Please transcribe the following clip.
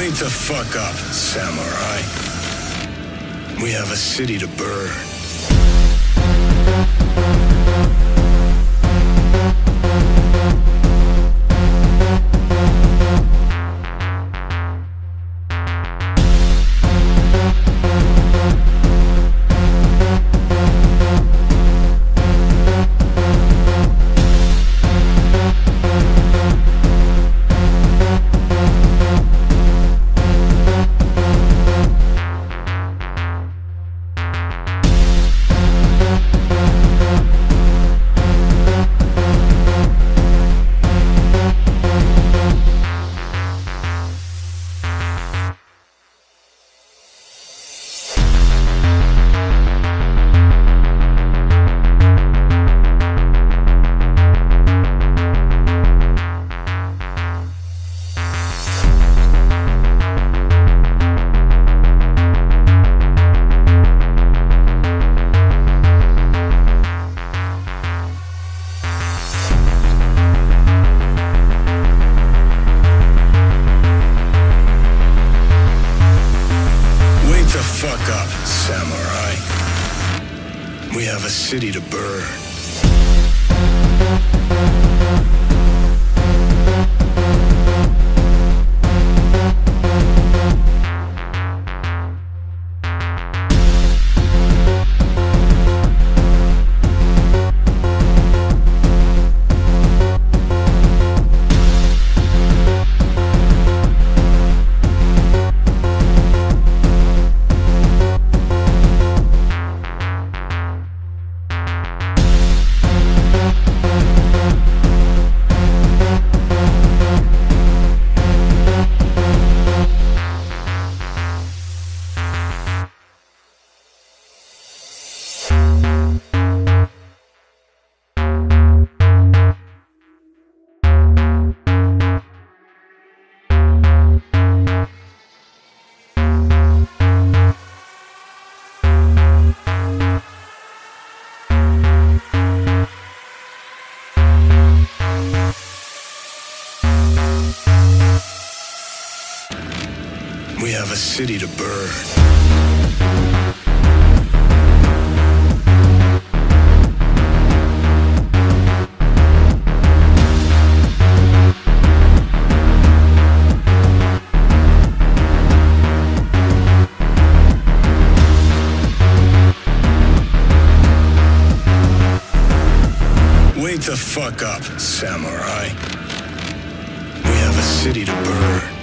Wake the fuck up, samurai. We have a city to burn. Fuck up, samurai. We have a city to burn. We have a city to burn. Wake the fuck up, samurai. We have a city to burn.